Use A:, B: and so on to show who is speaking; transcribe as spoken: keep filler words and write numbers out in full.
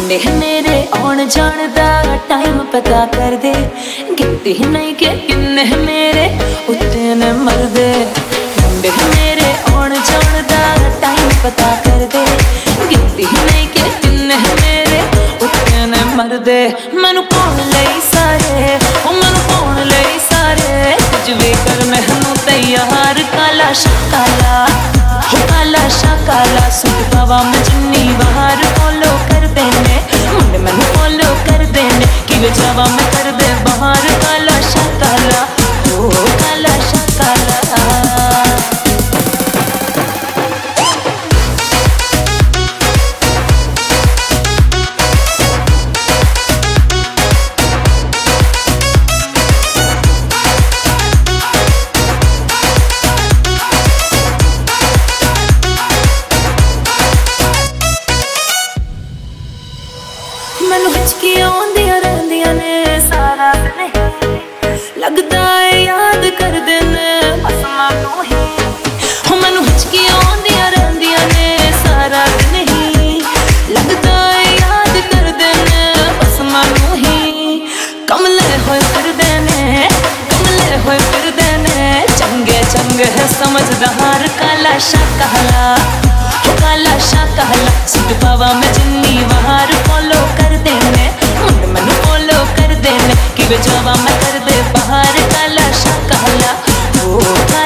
A: मुंडे मेरे आउण जाण दा टाइम पता कर दे, गिनती नहीं के किन्ने मेरे उत्ते ने मरदे। मुंडे मेरे आउण जाण दा टाइम पता कर दे, गिनती नहीं के किन्ने मेरे उत्ते ने मरदे। मैनू कौन लई सारे, ओ मैनू कौन लई सारे, कुछ भी कर मैनू तैयार। काला शाकाला हो काला शाकाला, सूट पावा मैं जिन्नी बाहर फॉलो कर देने, मुंडे मैनू फॉलो कर देने, कि वे जावा मैं कर दे बाहर। काला शाकाला हो काला शाकाला। मैनू हिचकियां आउंदियां रहिंदियां ने सारा दिन, लगदा है याद कर दिन असमां नूं ही। हो मैनू हिचकियां आउंदियां रहिंदियां ने सारा दिन ही, लगदा है याद कर दिन असमां नूं ही। कमले होए फिरदे ने, कमले होए फिरदे ने, चंगे चंगे समझदार। काला शाकाला हो काला शाकाला, सूट पावा मैं जिन्नी बाहर फॉलो कर देने, मुंडे मैनू फॉलो कर देने, कि वे जावा मैं कर दे बाहर। काला शाकाला हो